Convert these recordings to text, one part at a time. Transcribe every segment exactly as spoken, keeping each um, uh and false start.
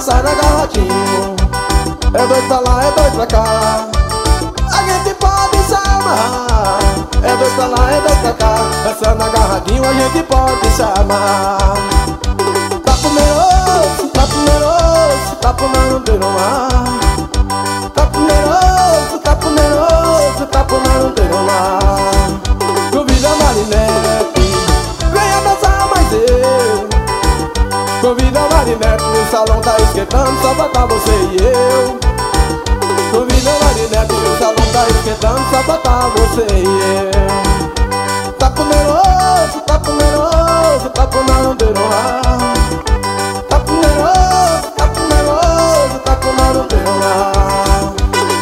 dançar agarradinho. É dois pra lá, é dois pra cá. A gente pode se amarrar. É dois pra lá, é dois pra cá. Dançando agarradinho a gente pode se amarrar. Tá poderoso, tá poderoso, tá poderoso no mar. Tá poderoso, tá poderoso, tá poderoso no mar. Convida a Marinette, venha dançar mais eu. Convida a Marinette, o salão tá esquentando, só pra tá você e eu. Convida a Marinette, o salão tá esquentando, só pra tá você e eu. Tá poderoso, tá poderoso, tá poderoso no ar. Tá poderoso, tá poderoso, tá poderoso no ar.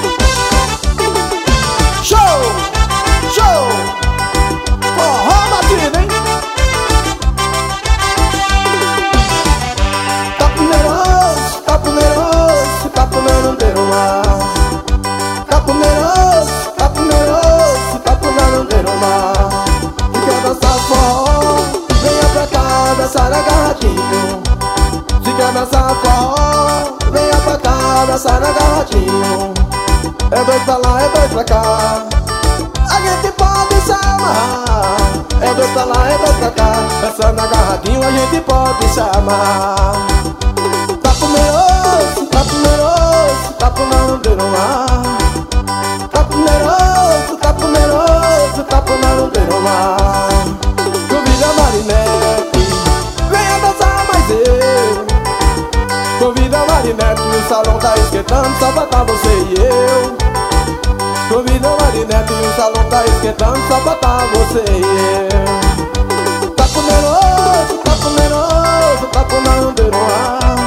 Show! Show! Forró batido, hein? Tá poderoso, tá poderoso, tá poderoso no ar. Tá poderoso, tá poderoso, tá poderoso no mar. Se quer dançar forró, venha pra cá dançar agarradinho. Se quer dançar forró, venha pra cá dançar agarradinho. É dois pra lá, é dois pra cá. A gente pode se amarrar. É dois pra lá, é dois pra cá. Dançando agarradinho a gente pode se amarrar. Tá poderoso, tá poderoso, tá poderoso no mar. Tá poderoso, tá poderoso, tá poderoso no mar. Convida a Marinette, venha dançar mais eu. Convida a Marinette, o salão tá esquentando, só pra tá você e eu. Convida a Marinette, o salão tá esquentando, só pra tá você e eu. Tá poderoso, tá poderoso, tá poderoso no ar.